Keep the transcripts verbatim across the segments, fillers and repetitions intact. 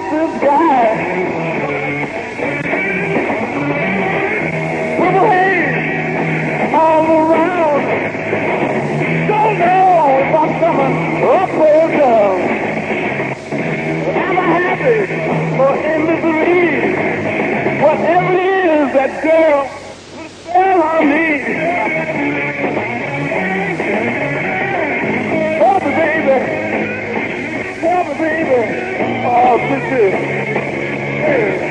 this guy. Purple haze all around. Don't know if I'm coming up or down. Am I happy or in misery? Whatever it is, that girl will spell on me. Help me, baby. Help me, baby. Oh, sister. Hey.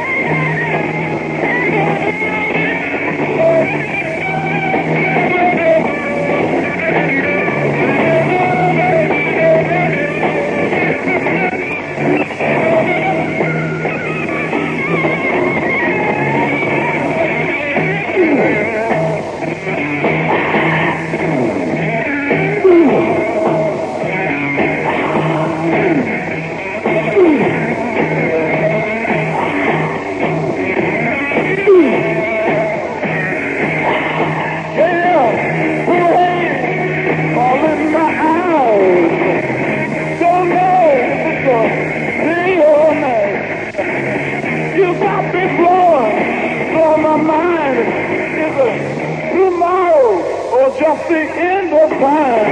Just the end of time.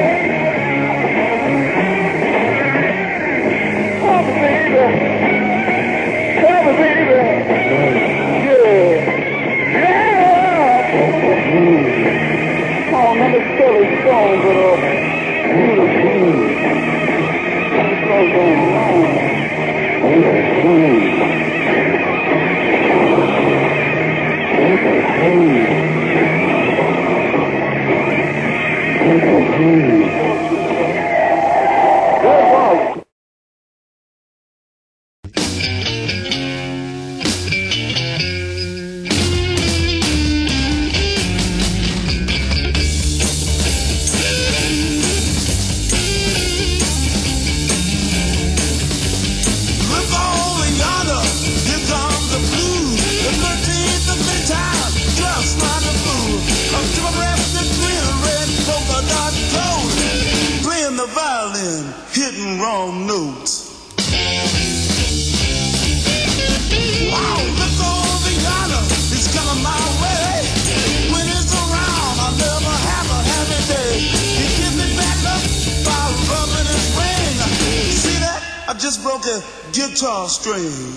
Help me, baby. Help me, baby. Yeah. Yeah. Oh, another silly song, but uh, guitar string.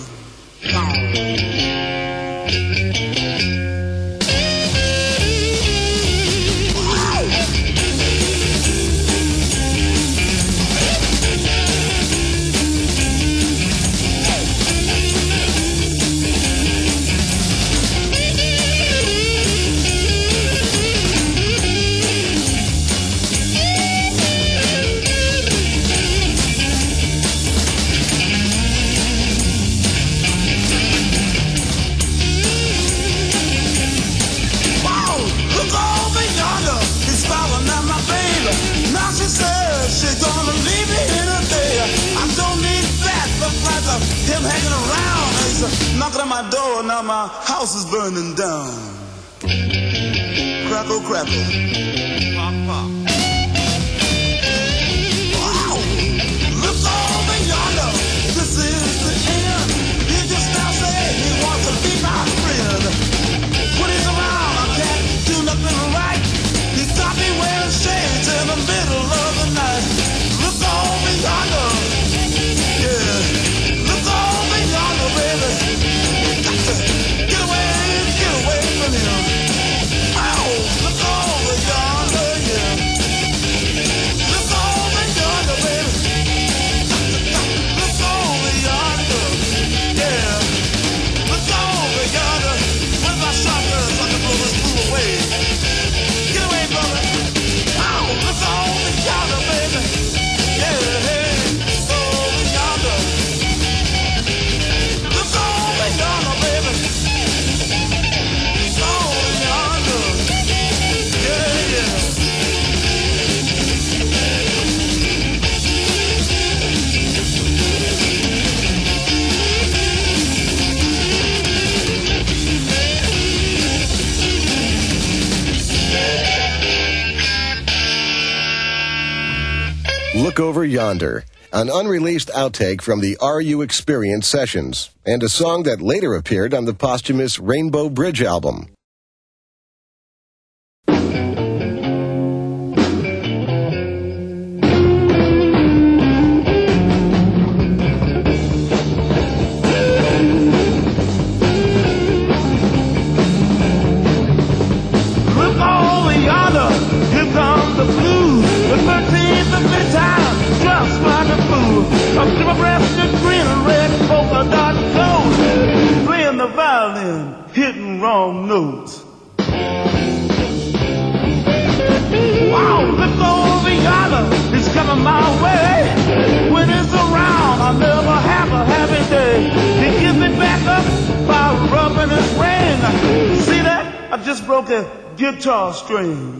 Him hanging around, he's knocking on my door, now my house is burning down. Crackle, crackle. Pop, pop. Wow! Look over yonder, this is the end. He just now said he wants to be my friend. When he's around, I can't do nothing right. He stopped me wearing shades in the middle of the night. Look over yonder, yeah. Baby, got to get away, get away from him. Oh, look over yonder, yeah. Look Over Yonder, an unreleased outtake from the Are You Experience sessions, and a song that later appeared on the posthumous Rainbow Bridge album. Look over yonder, here comes the blues. The thirteenth of midtime, just like a fool. A triple-breasted green and red polka dot clothes, playing the violin, hitting wrong notes. Wow, look over yonder, he's coming my way. When it's around, I never have a happy day. He gives me back up by rubbing his ring. See that? I just broke a guitar string.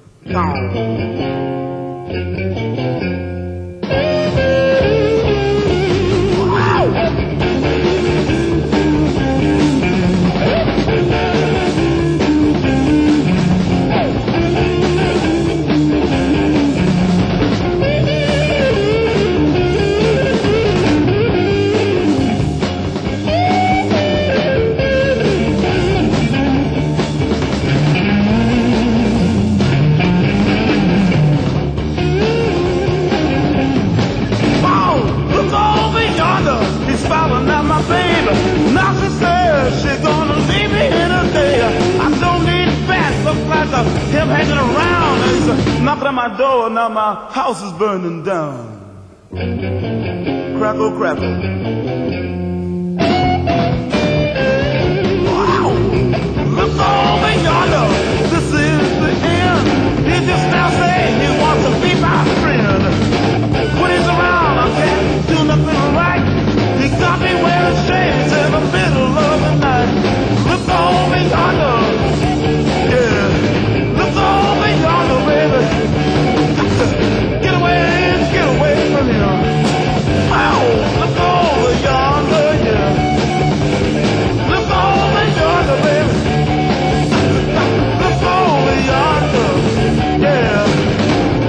Falling at my baby. Now she says she's gonna leave me in a day. I don't need fat, look like a, him hanging around. He's knocking at my door, now my house is burning down. Crackle, crackle. Wow! Look over yonder, this is the end. He just now saying he wants to be my friend. When he's around, I can't do nothing right. He got me wearing shades in the middle of the night. Look over yonder, yeah. Look over yonder, baby. Get away, get away from here. Wow, look over yonder, yeah. Look over yonder, baby. Look over yonder, yeah.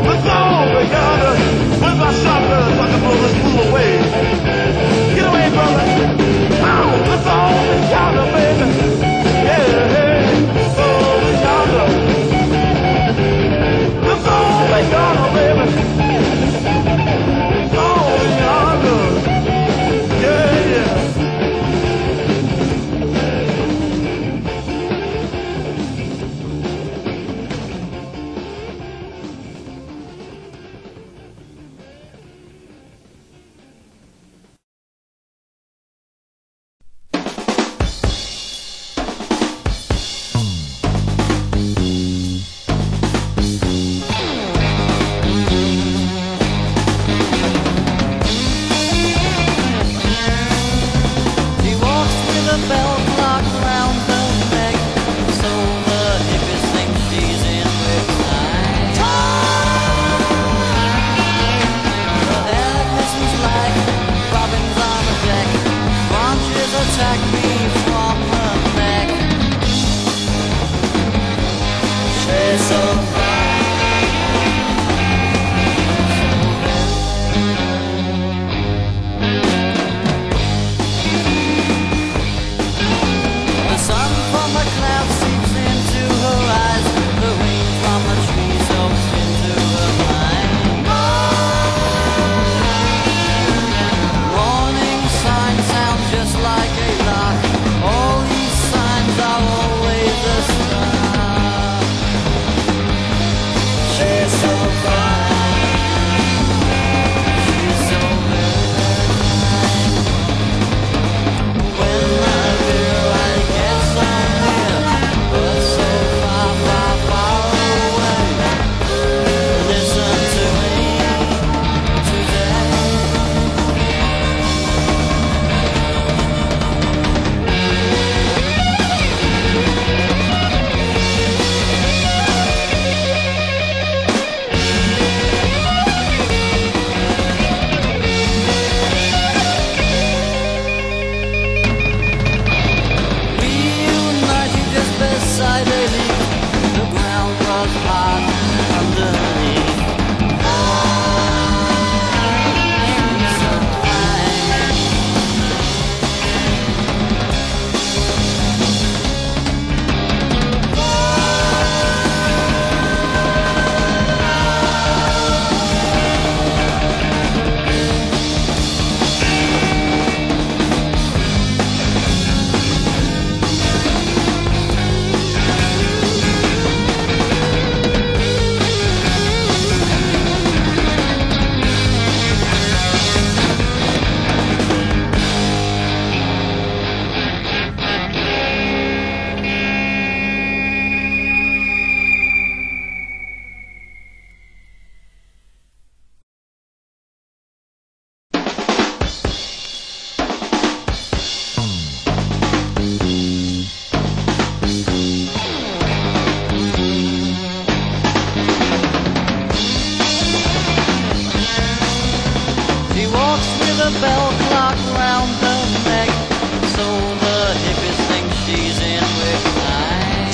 walks with a bell clock round her neck, so the hippies think she's in recline.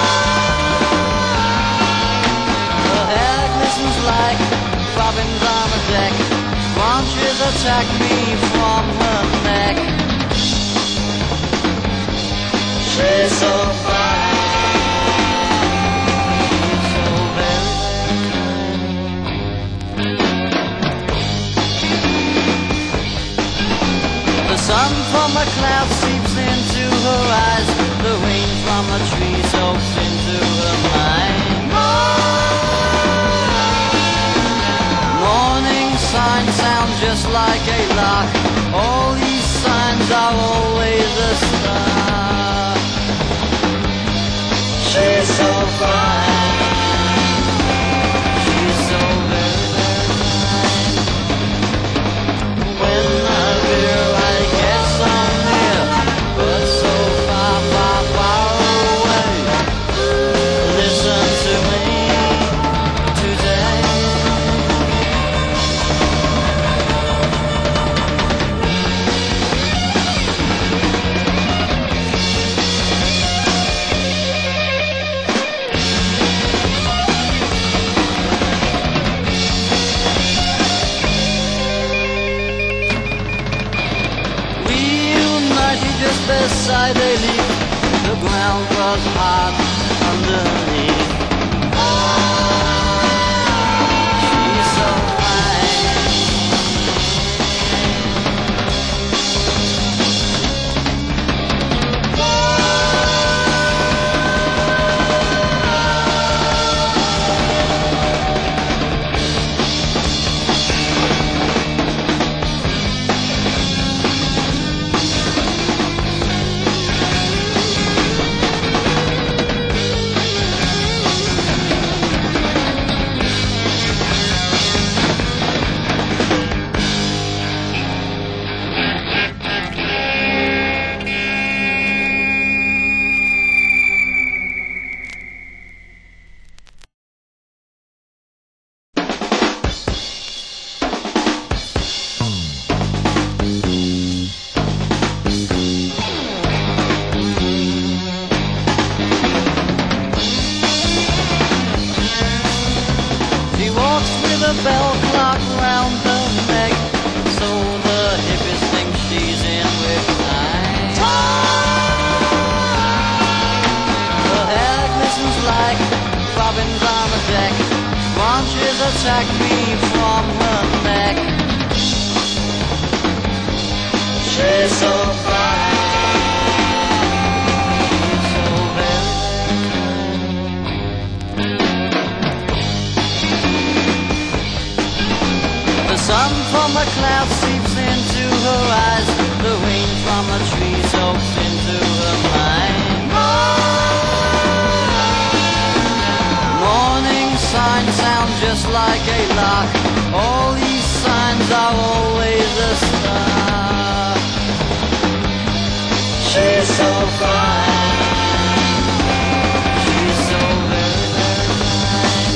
Her hair glistens like bobbins on a deck. Branches attack me from her neck. She's so fine. The sun from a cloud seeps into her eyes. The rain from a tree soaks into her mind. Morning signs sound just like a lark. All these signs are always a star. She's so fine. She's so very, very fine. When I hear I get so near, but so far, far, far away. Listen to me today. Just beside a leaf, the ground was hot underneath. She's so the bell clock round her neck, so the hippies think she's in recline. Her hair glistens like bobbins on a deck. Branches attack me from her neck. She's so fine. The sun from a cloud seeps into her eyes. The rain from a tree soaks into her mind. Morning signs sound just like a lark. All these signs are always a star. She's so fine. She's so very, very fine.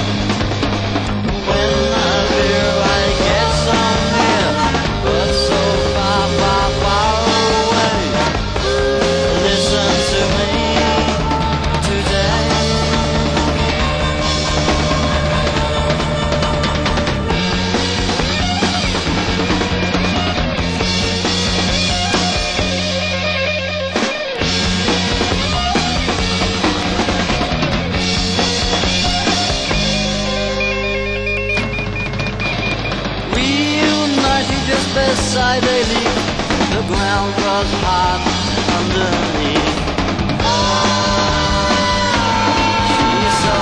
When I hear I get so near, but so far, far, far away. Listen to me today. Just beside a leaf, the ground was hot underneath. She's so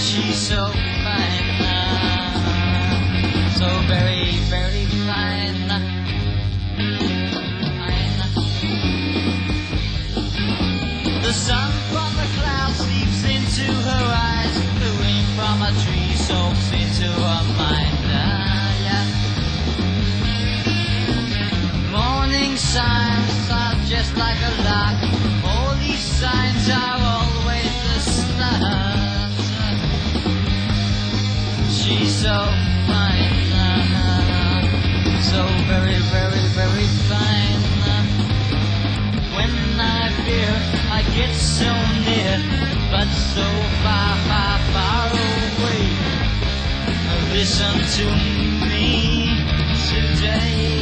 She's so fine, so very, very fine. Fine. The sun from the clouds seeps into her eyes. The rain from a tree soaks into her mind. Ah, yeah. Morning signs are just like a lark. All these signs are always the stars. She's so fine, so very, very, very fine. When I fear, I get so near, but so far, far, far away. Listen to me today.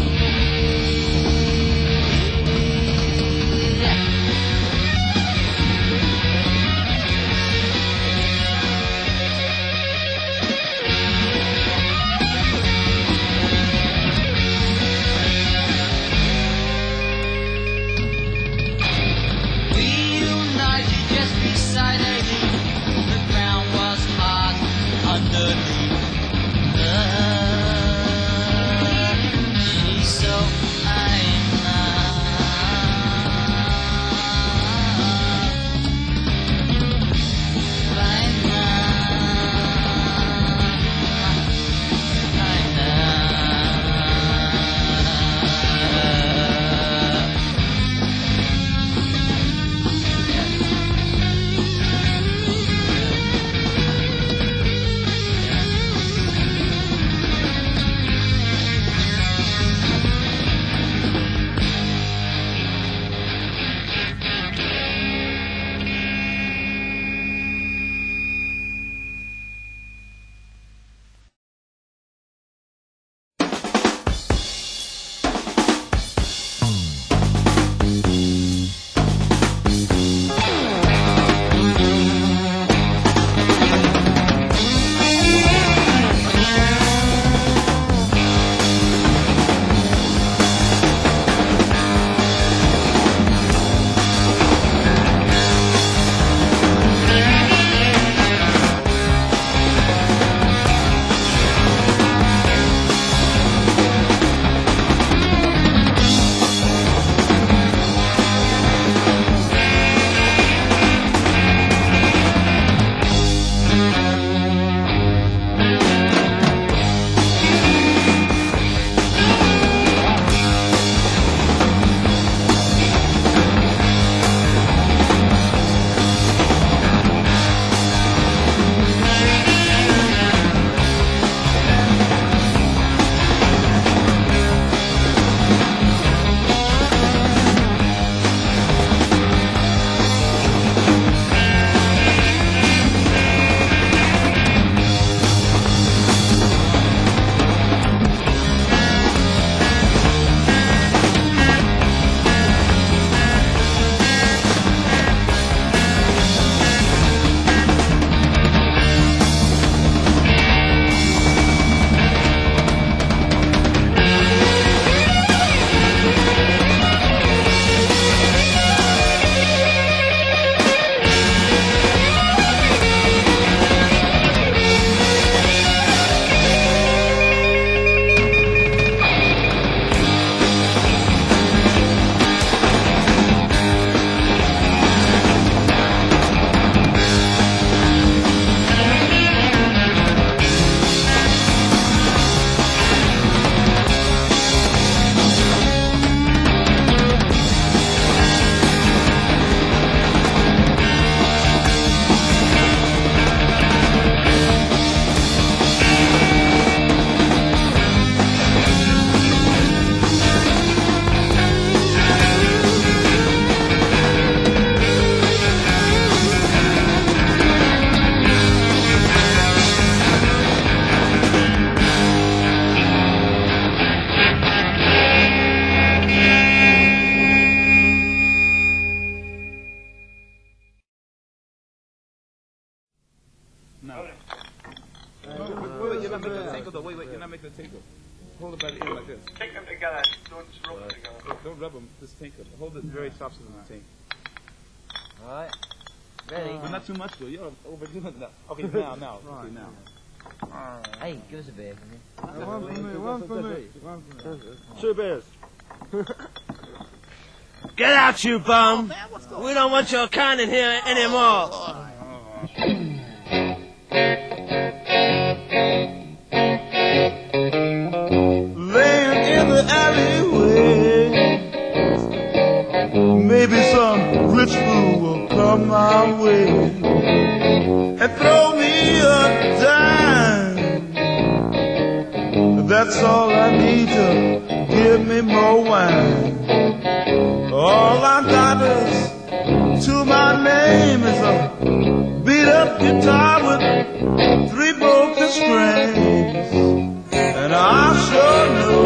hold it by the ear like this. Take them together. Don't rub them together. Don't, don't rub them. Just take them. Hold it very soft in the tank. All right. Ready? But not too much, though. You're overdoing that. Okay, now, now. Okay, now. Hey, give us a beer. One for me, one for me, one for me. Two beers. Get out, you bum! We don't want your kind in here anymore. Laying in the alleyway, maybe some rich fool will come my way and throw me a dime. That's all I need to give me more wine. All I got is to my name is a beat up guitar with three broken strings, and I sure know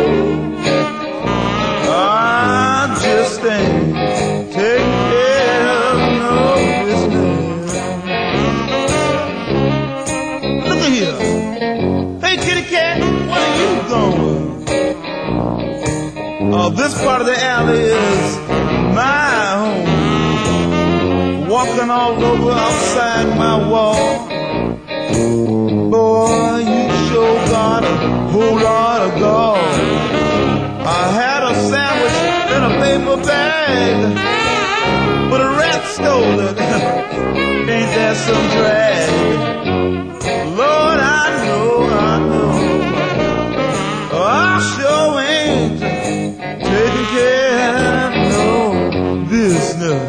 I just ain't taking care of no business. Look at here, hey kitty cat, where are you going? Oh, this part of the alley is my home. Walking all over outside my wall. Boy, you sure got a whole lot of gall. I had a sandwich in a paper bag, but a rat stole it. Ain't that some drag? Lord, I know, I know, I sure ain't taking care of no business.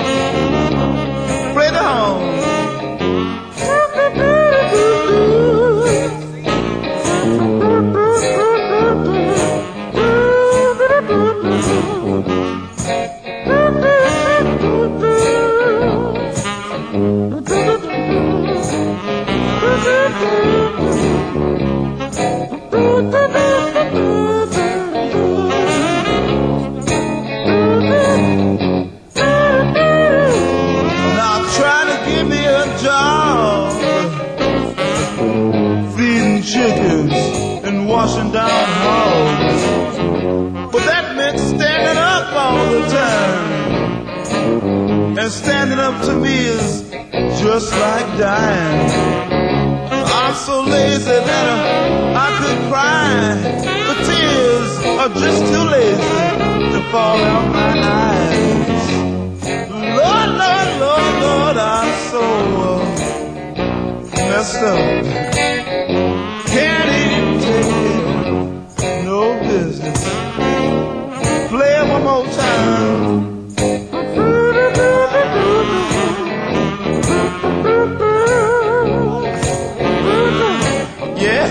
Play the horn. Washing down hogs, but that meant standing up all the time, and standing up to me is just like dying. I'm so lazy that I could cry, but tears are just too lazy to fall out my eyes. Lord, Lord, Lord, Lord, I'm so uh, messed up. Can't even take it, no business. Play it one more time. Yeah.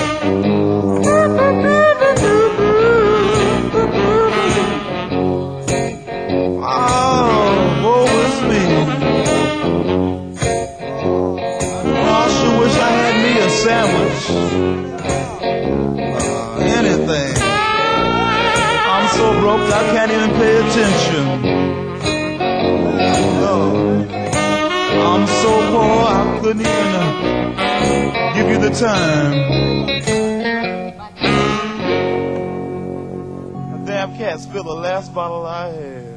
Oh, woe is me. Oh, I sure wish I had me a sandwich. Anything. I'm so broke I can't even pay attention. No. I'm so poor I couldn't even uh, give you the time. A damn cat spilled the last bottle I had.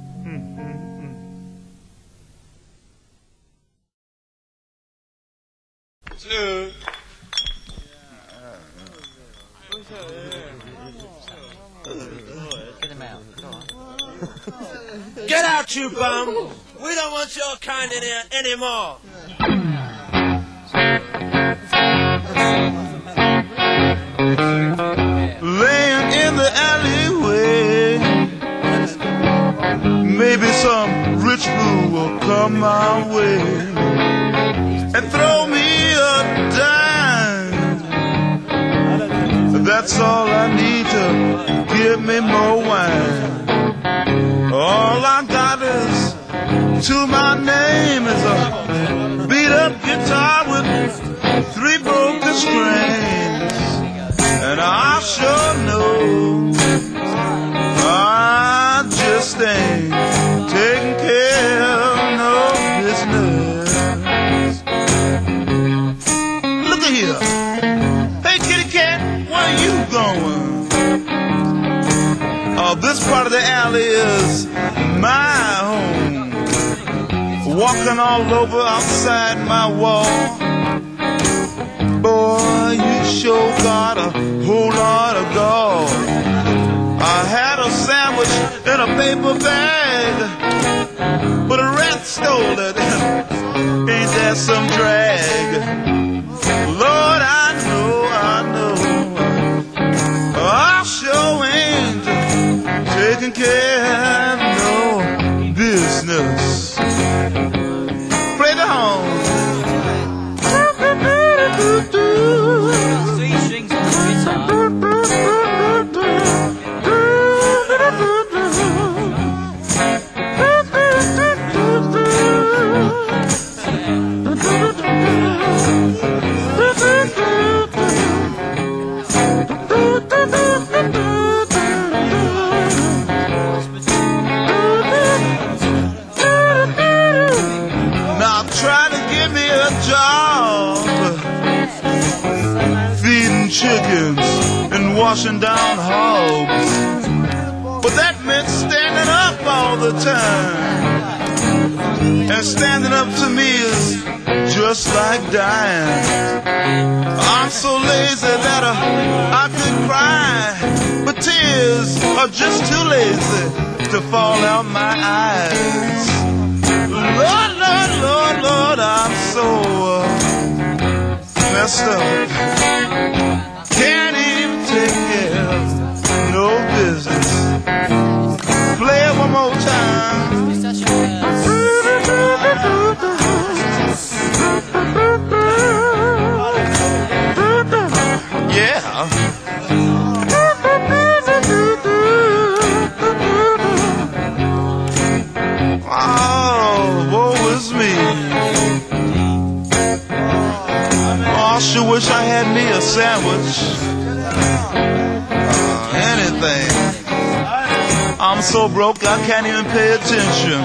Two. Get him out. Go on. Get out, you bum! We don't want your kind in here anymore. Laying in the alleyway, maybe some rich fool will come my way and throw me a dime. That's all I need to give me more wine. All I got is to my name is a beat up guitar with three broken strings, and I sure know I just ain't taking care of no business. Look at here, hey kitty cat, where are you going? Oh, this part of the alley is my home. walking all over outside my wall. Boy, you sure got a whole lot of gall. I had a sandwich in a paper bag, but a rat stole it. Ain't that some drag? Lord, I know, I know, I sure ain't taking care of no business. Play the horn. Chickens and washing down hogs, but that meant standing up all the time, and standing up to me is just like dying. I'm so lazy that uh, I could cry, but tears are just too lazy to fall out my eyes. Lord, Lord, Lord, Lord, I'm so uh, messed up. Can't even take care of no business. Play it one more time. Yeah. Oh, woe is me. Oh, I sure wish I had me a sandwich. Uh, anything. I'm so broke I can't even pay attention.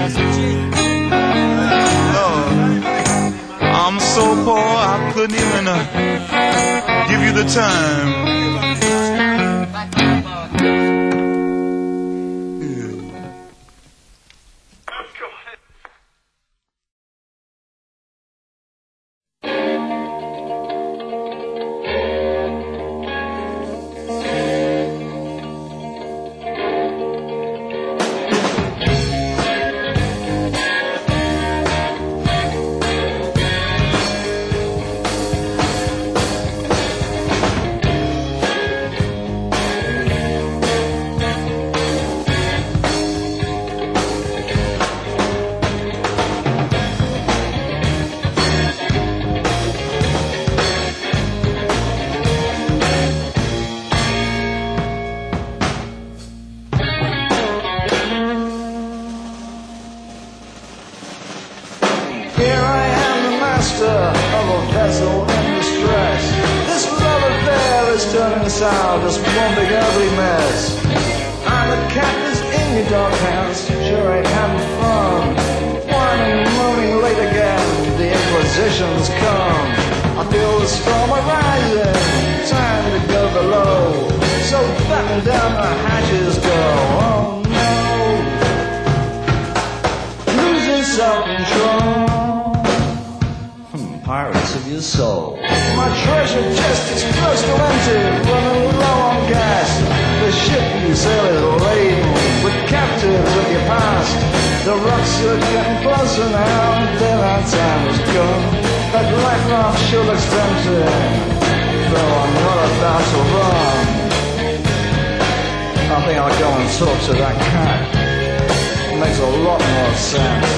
Lord, I'm so poor I couldn't even uh, give you the time. Sour, just one big ugly mess. I'm the captain's in your doghouse, sure ain't having fun. Whining, moaning late again, the Inquisition's come. I feel the storm arising, time to go below. So batten down the hatches go, oh no. Losing self-control. Pirates of your soul. My treasure chest is close to empty, running low on gas. The ship you sail is laden with captives of your past. The rocks are getting closer now, daylight time is gone. That black rock sure looks tempting, though I'm not about to run. I think I'll go and talk to that cat. It makes a lot more sense.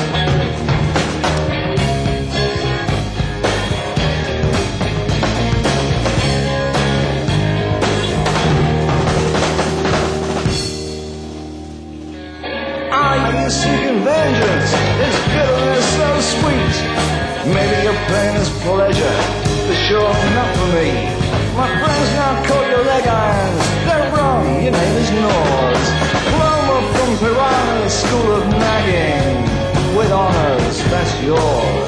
Seeking vengeance, its bitterness so sweet. Maybe your pain is pleasure, but sure not for me. My friends now call you leg irons, they're wrong, your name is Nords. Diploma from Piranha School of Nagging, with honors, that's yours.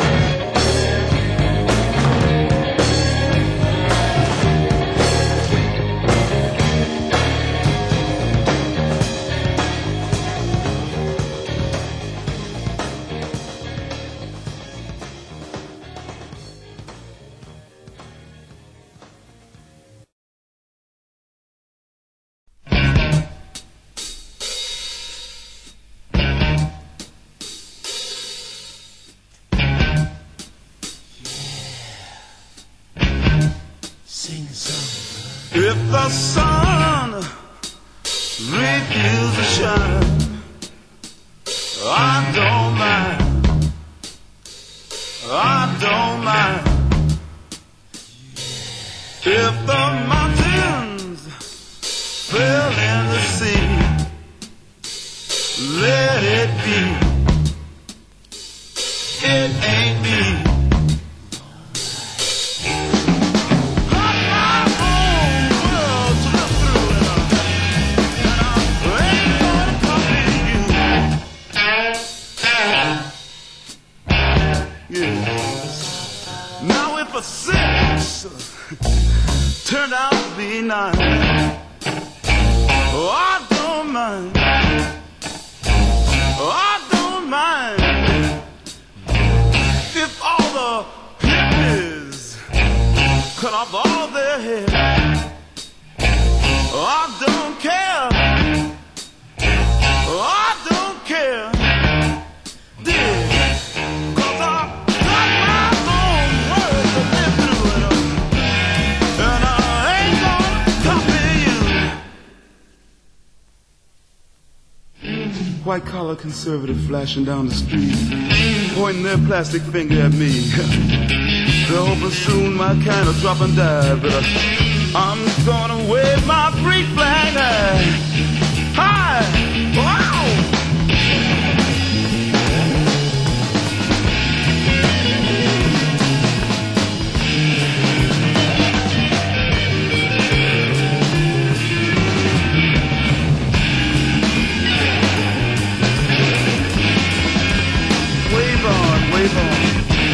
If the sun refuses to shine, I don't mind, I don't mind. If the mountains fell in the sea, let it be. It ain't me. Got my own world to look through, and I ain't gonna copy you. Yeah. Now if a six turned out to be nine, oh, I don't mind. Oh, I don't mind if all the hippies cut off all their hair. Oh, I don't care. Oh, I don't care. Yeah. 'Cause I got my own world to live through, and I ain't gonna copy you. White collar conservative flashing down the street, pointing their plastic finger at me. They're hoping soon my kind will drop and die, but uh, I'm gonna wave my free flag high. Hi! Wow! Wave on, wave on.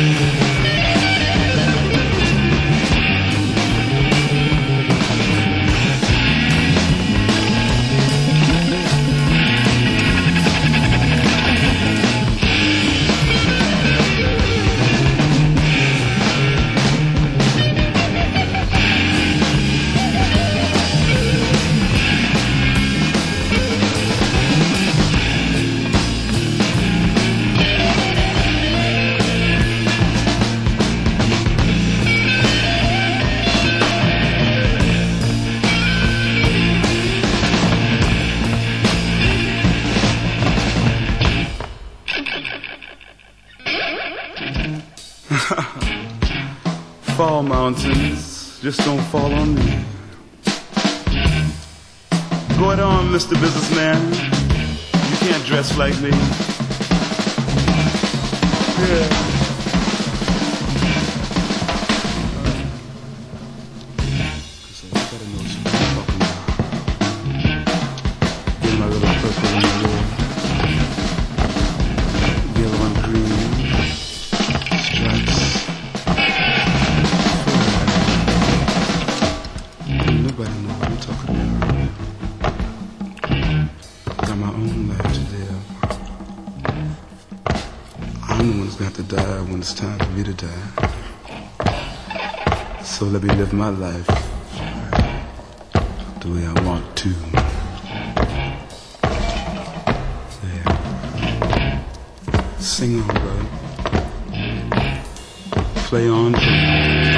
Fall mountains, just don't fall on me. Go it on, Mister Businessman. You can't dress like me. Yeah. When it's time for me to die, so let me live my life the way I want to. Yeah. Sing on, brother. Play on, play.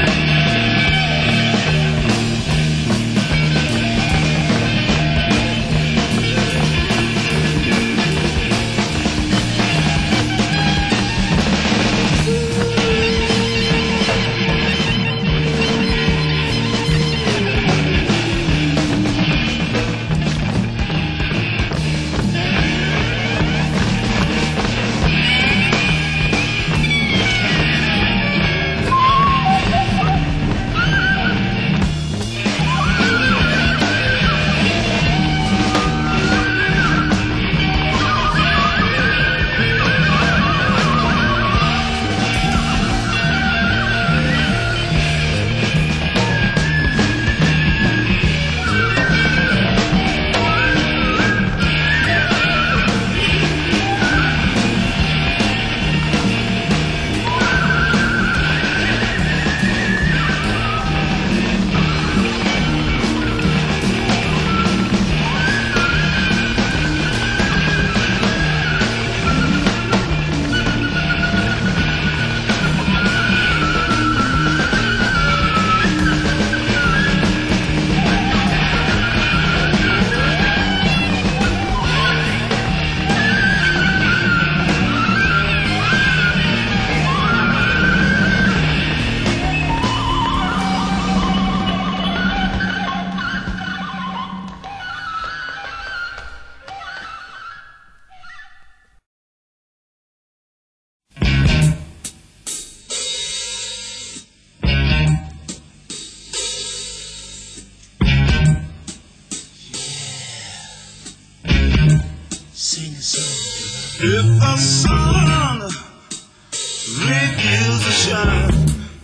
If the sun refuses to shine,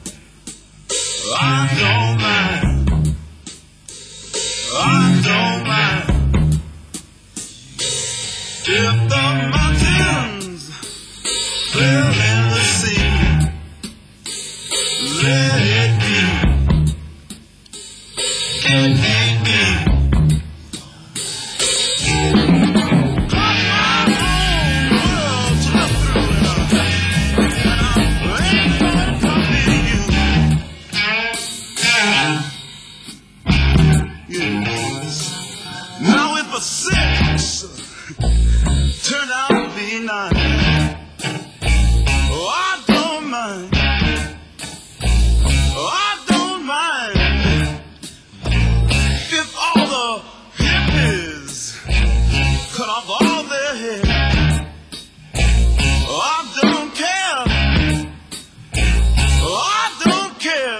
I don't mind. I don't mind. If the mountains fill in the sea, let it be. It may be. Six turned out to be nine. Oh, I don't mind. Oh, I don't mind if all the hippies cut off all their hair. Oh, I don't care. Oh, I don't care.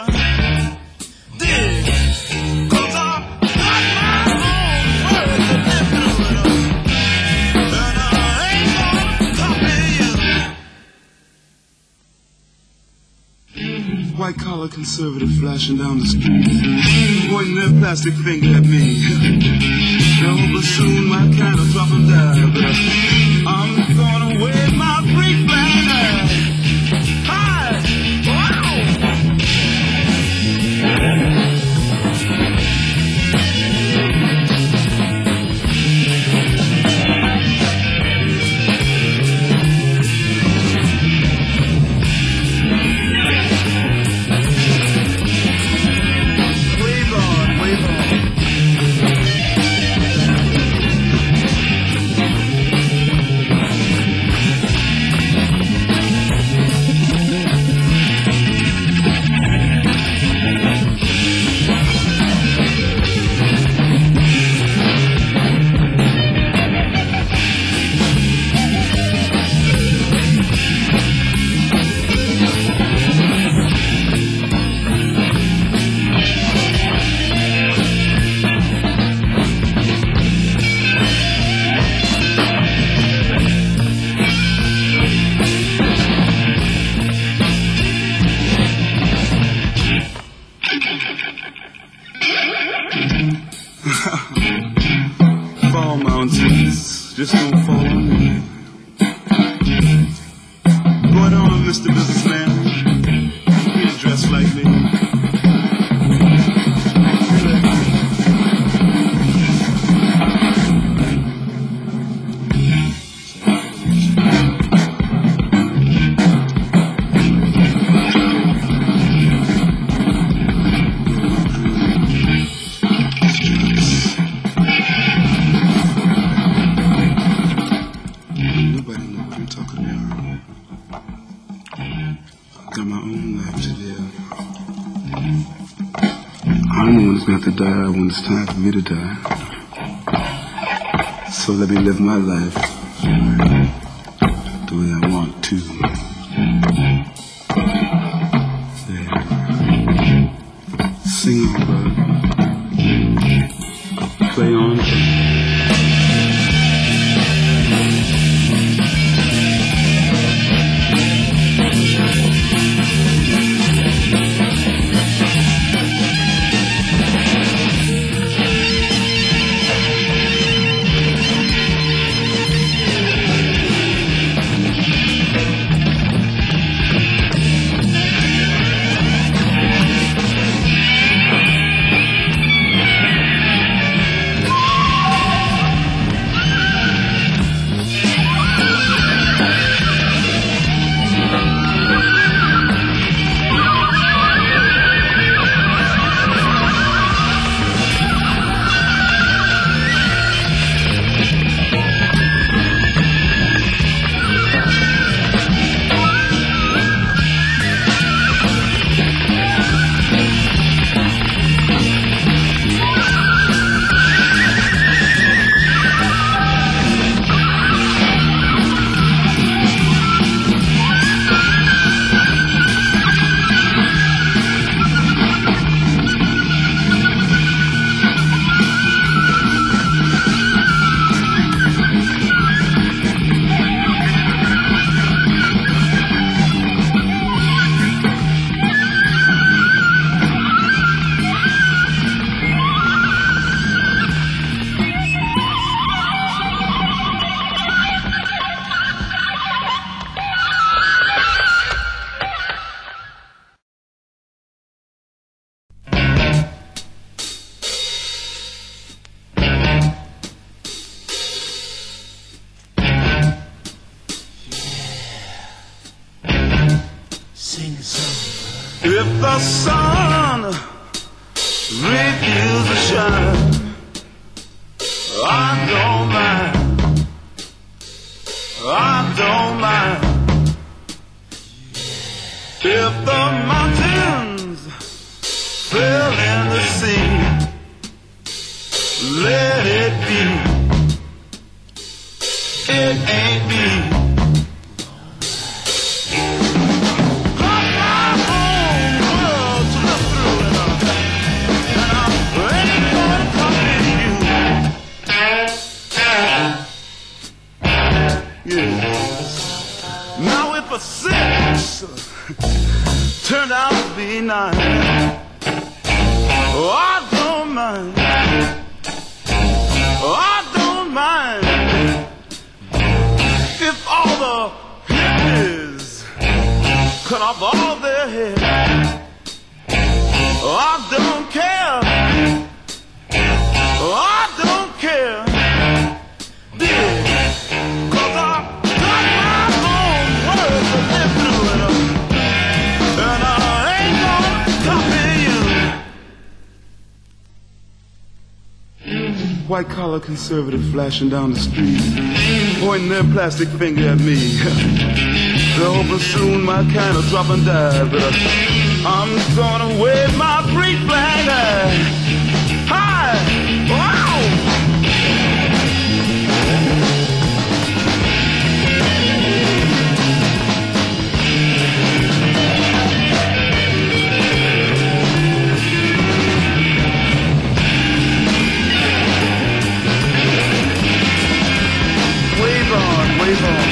Dig, 'cause I got my own words to live through. White collar conservative flashing down the street, pointing their plastic finger at me. No, but soon my kind of drop them down. But I'm gonna wave my free flag. Hi! Wow! Fall mountains, just don't fall on me. Going on, Mister Businessman. You're dressed like me. To die when it's time for me to die. So let me live my life the way I want to. There. Sing on, brother. Play on. the sun refuses to shine, I don't mind, I don't mind. If the mountains fell in the sea, let it be. It ain't me. Got my own world to look through, and, uh, and I ain't gonna copy you. Yeah. Now if a six turned out to be nine, oh, I don't mind. Oh, I don't mind if all the hippies cut off all their hair. Oh, I don't care. Oh, I don't care. Yeah. 'Cause I got my own world to live through, and, uh, and I ain't gonna copy you. White collar conservative flashing down the street, pointing their plastic finger at me. They're hoping soon my kind will drop and die, but uh, I'm gonna wave my freak flag high. Hi! Wow! Wave on, wave on.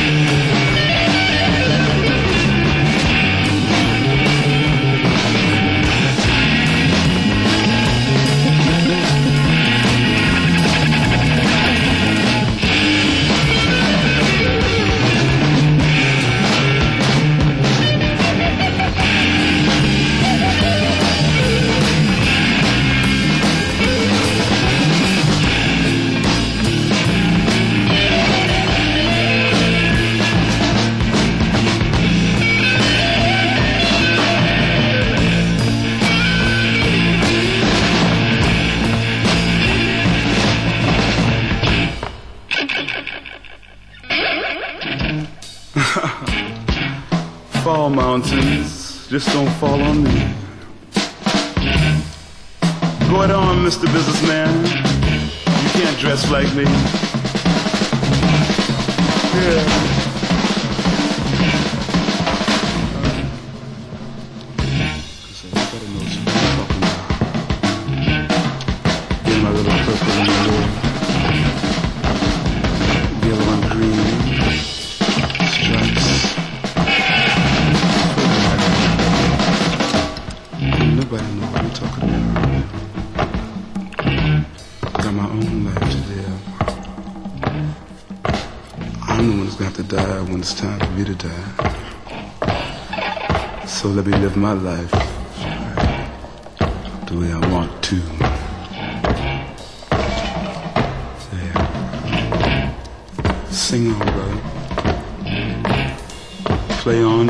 Fall mountains, just don't fall on me. Go it on, Mister Businessman. You can't dress like me. Yeah. When it's time for me to die, so let me live my life the way I want to. Yeah. Sing on, brother. Play on.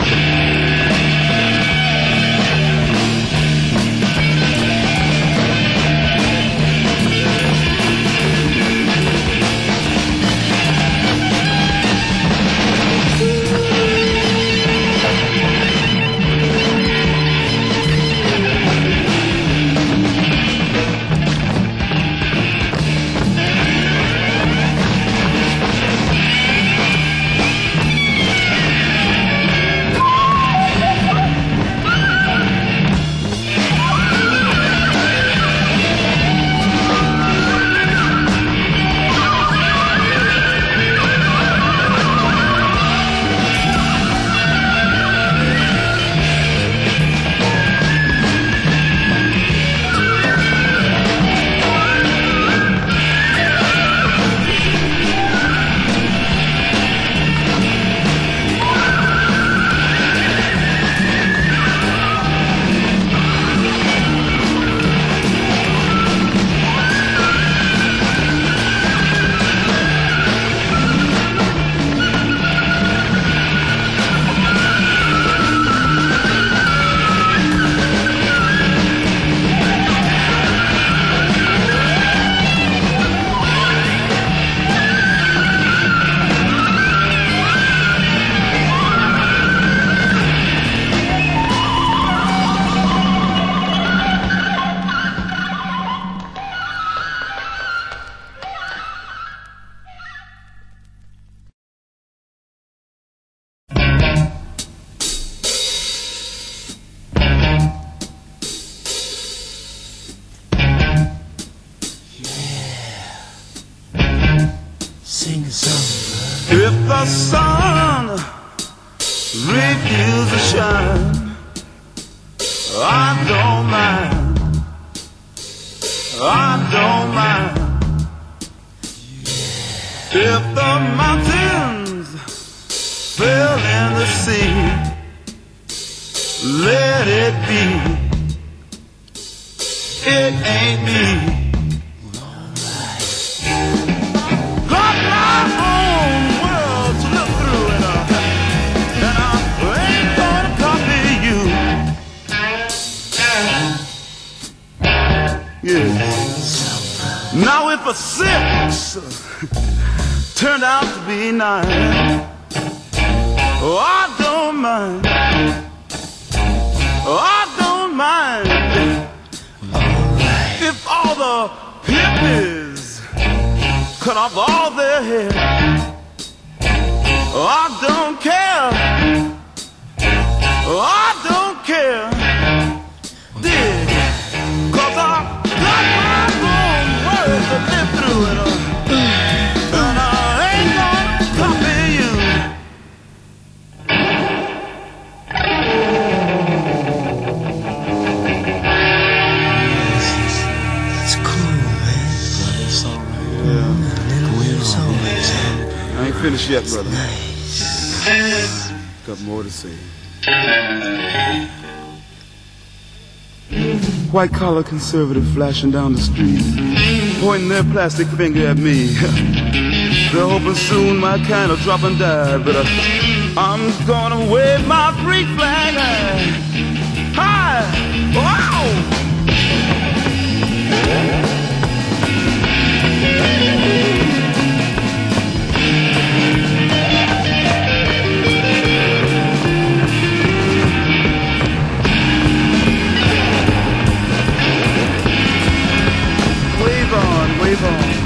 sun refuses to shine, I don't mind, I don't mind. If the mountains fell in the sea, let it be. It ain't me. Got my own world to look through, and, uh, and I ain't gonna copy you. Yeah. Now if a six turned out to be nine, oh, I don't mind. Oh, I don't mind. Right. If all the hippies cut off all their hair, oh, I don't care. Oh, I don't care. Dig. Cause I got my own words to live through it. Uh, and I ain't gonna copy you. I ain't finished yet, brother. Nice. Got more to say. White collar conservative flashing down the street, pointing their plastic finger at me. They're hoping soon my kind will drop and die, but uh, I'm gonna wave my Greek flag high. High! Wow! Wave on, wave on.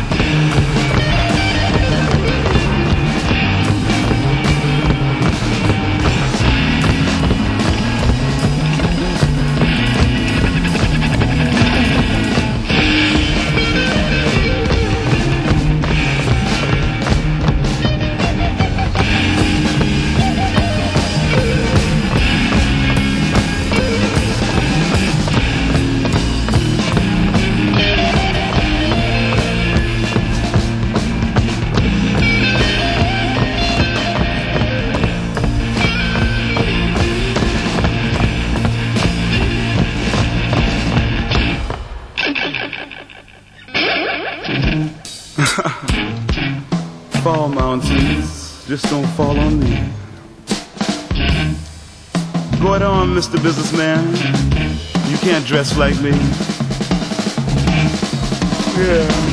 Fall mountains, just don't fall on me. Go it on, Mister Businessman. You can't dress like me. Yeah.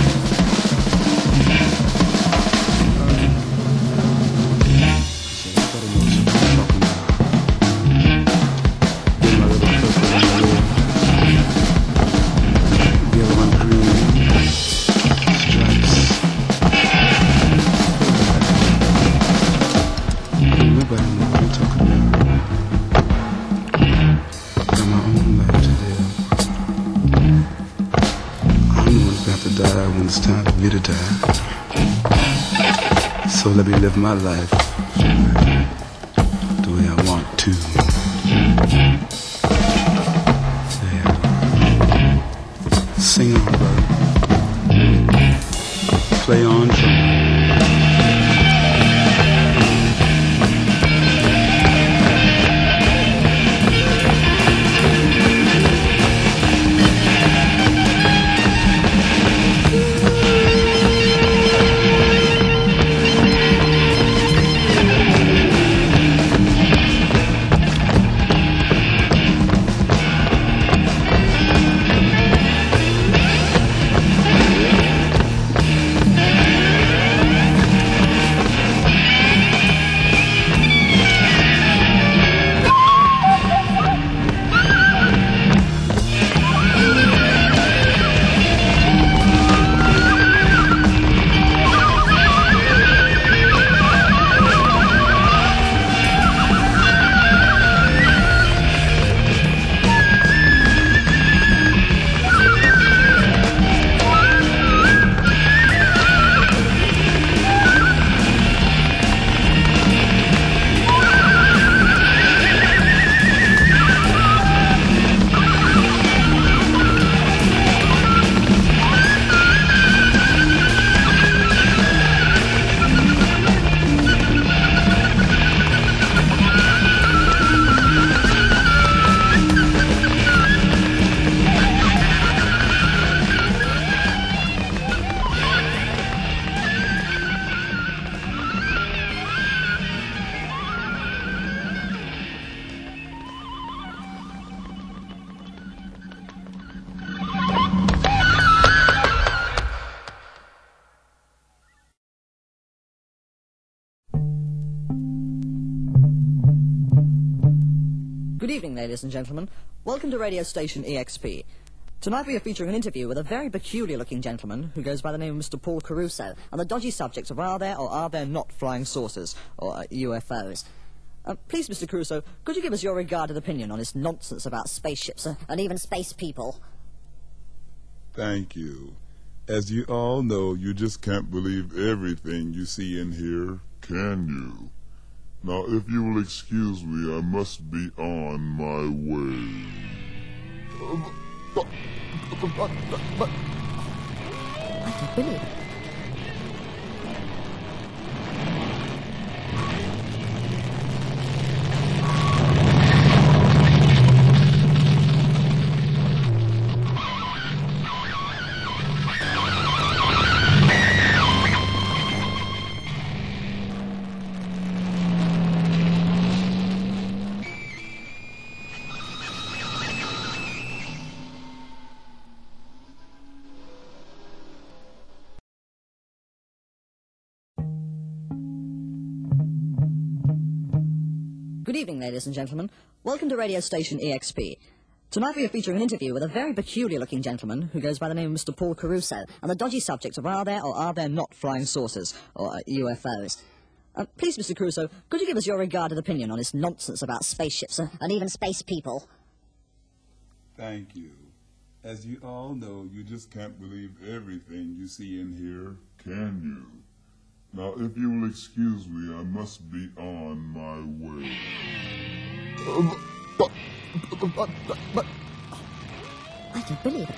It's time for me to die. So let me live my life the way I want to. Yeah. Sing on, brother. Play on trumpet. evening, ladies and gentlemen. Welcome to radio station E X P. Tonight we are featuring an interview with a very peculiar-looking gentleman who goes by the name of Mister Paul Caruso on the dodgy subject of are there or are there not flying saucers, or uh, U F Os. Uh, please, Mister Caruso, could you give us your regarded opinion on this nonsense about spaceships uh, and even space people? Thank you. As you all know, you just can't believe everything you see and hear, can you? Now, if you will excuse me, I must be on my way. I can't believe it. Good evening, ladies and gentlemen. Welcome to radio station E X P. Tonight we are featuring an interview with a very peculiar-looking gentleman who goes by the name of Mister Paul Caruso on the dodgy subject of are there or are there not flying saucers, or uh, U F Os. Uh, please, Mister Caruso, could you give us your regarded opinion on this nonsense about spaceships uh, and even space people? Thank you. As you all know, you just can't believe everything you see and hear, can you? Now, if you will excuse me, I must be on my way. But, but, but, but, I can't believe it.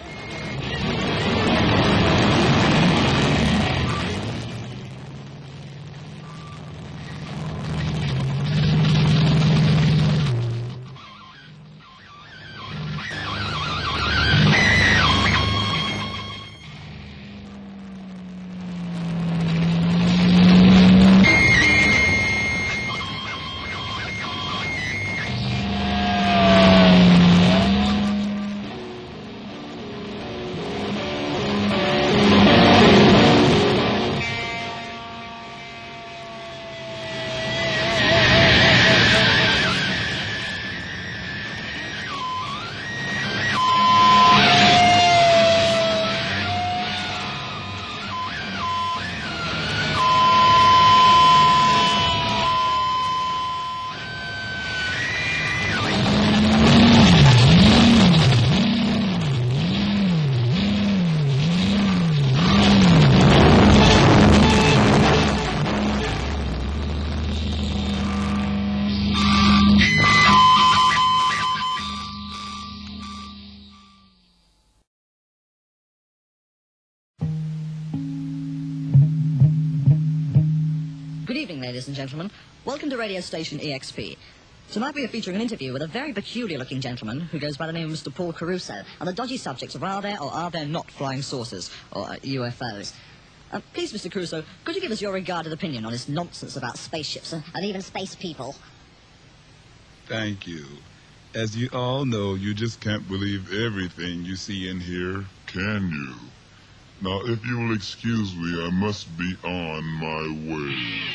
Good evening, ladies and gentlemen. Welcome to radio station E X P. Tonight we are featuring an interview with a very peculiar-looking gentleman who goes by the name of Mister Paul Caruso on the dodgy subject of are there or are there not flying saucers, or uh, U F Os. Uh, please, Mister Caruso, could you give us your regarded opinion on this nonsense about spaceships uh, and even space people? Thank you. As you all know, you just can't believe everything you see and hear, can you? Now, if you will excuse me, I must be on my way.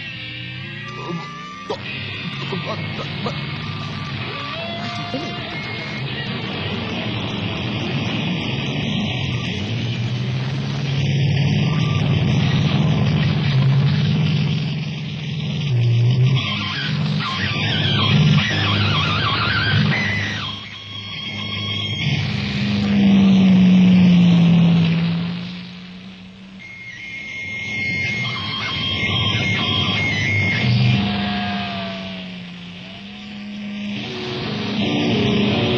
I can't believe it. Thank you.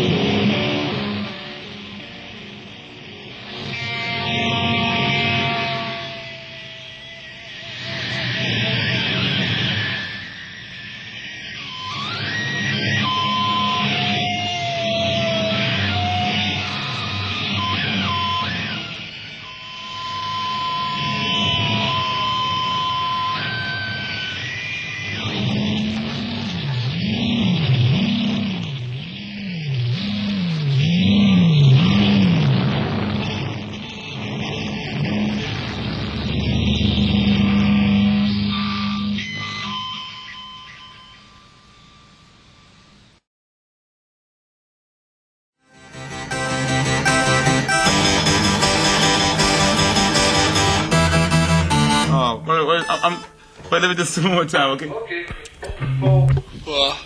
Wait, let me just one more time, okay? Okay. Four. Well,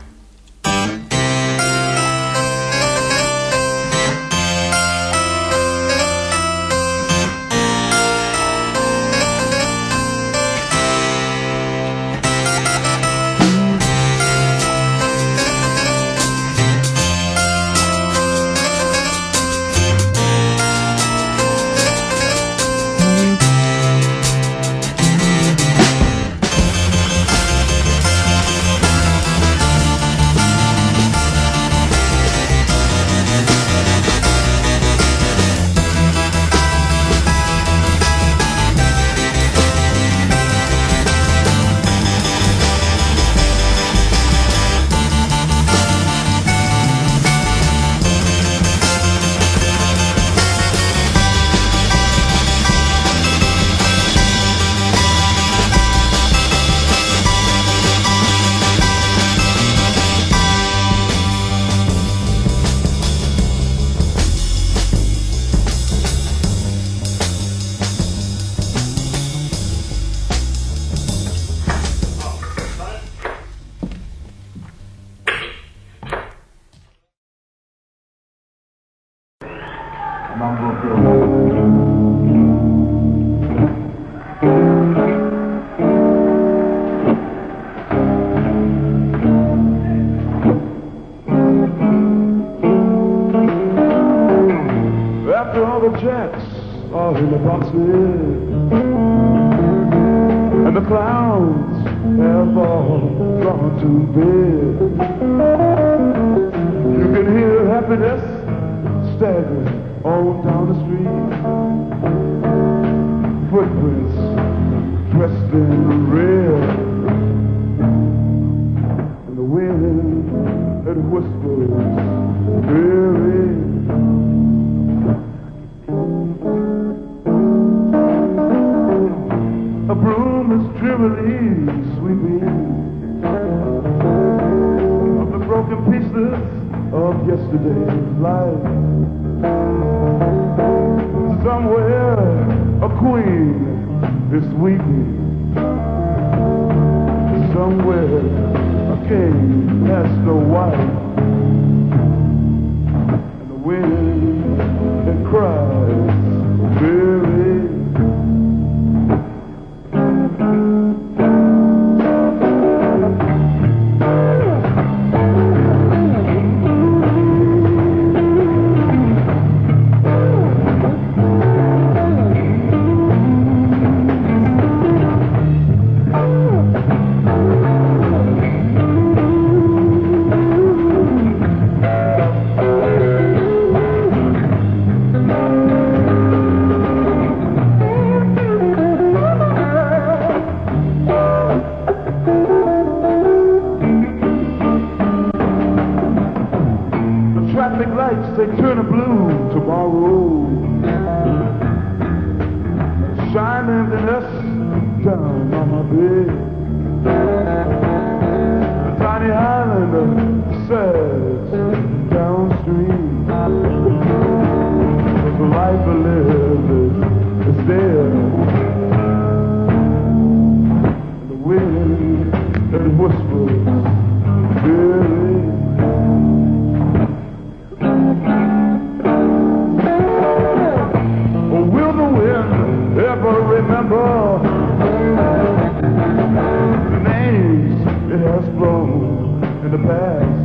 After all the jacks are in the boxes and the clowns have all gone to bed, you can hear happiness staggering on down the street. Footprints dressed in red, and the wind that whispers very. A broom is drearily sweeping of the broken pieces of yesterday's life. Somewhere a queen is weeping. Somewhere a king has no wife. And the wind that cries weary. They turn a blue tomorrow, shine emptiness down on my bed. The tiny islander says downstream, the life I live is, is there. And the wind that whispers very. Ever remember the names it has blown in the past?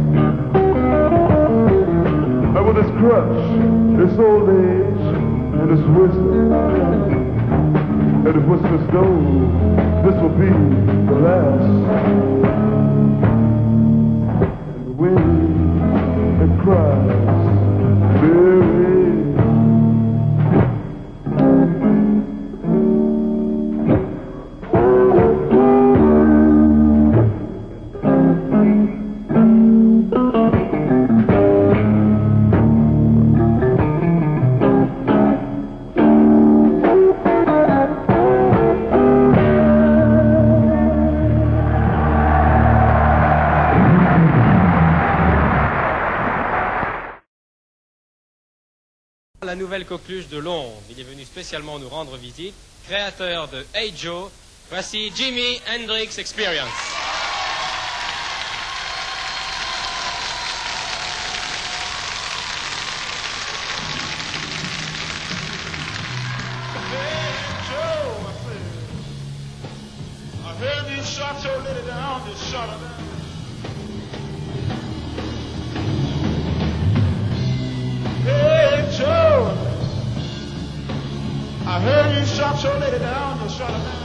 And with its crutch, its old age, and its wisdom, and it whispers, no, this will be the last. And the wind that cries, very. La nouvelle coqueluche de Londres. Il est venu spécialement nous rendre visite, créateur de Hey Joe, Voici Jimi Hendrix Experience. Shot your lady down, just shot her down. Hey, Joe, I heard you shot your lady down, just shot her down.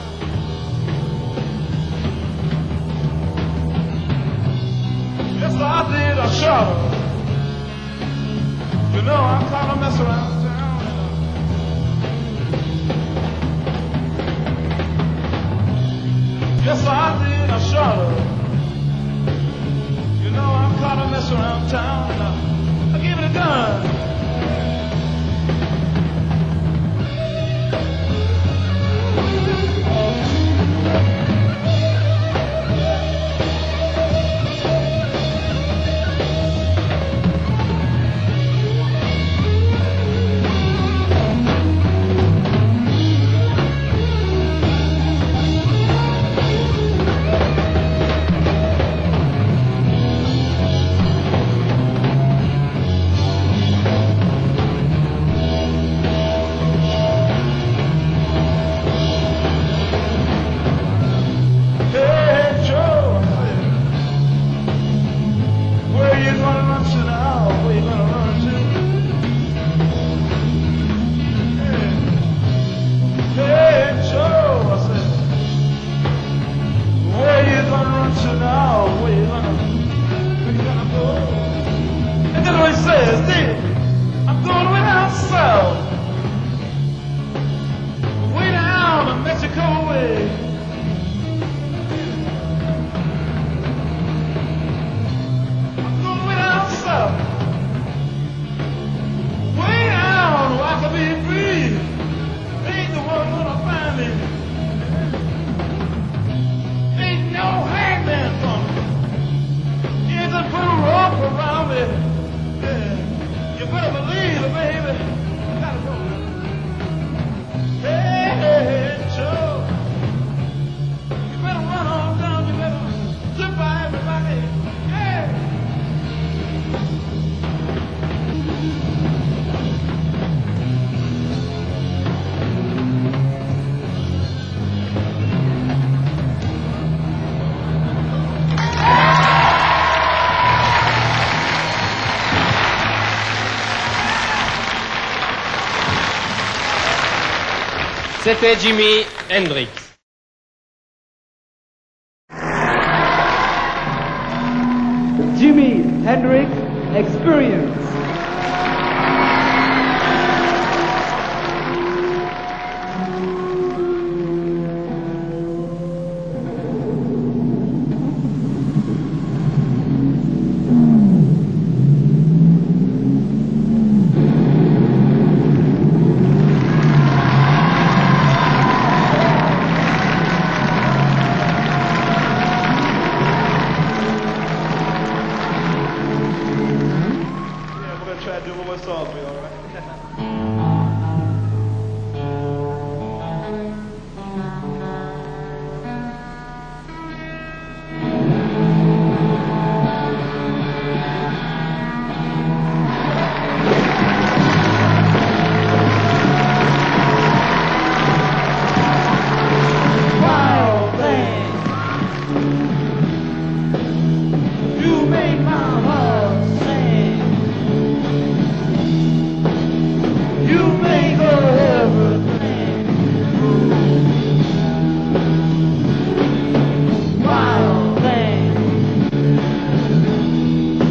Yes, I did, I shot her. You know, I'm kind of messing around. Yes, I did, I shot her. You know, I'm caught a mess around town. I, I gave it a gun. C'était Jimi Hendrix. Jimi Hendrix Experience.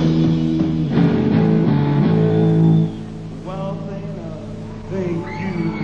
Think you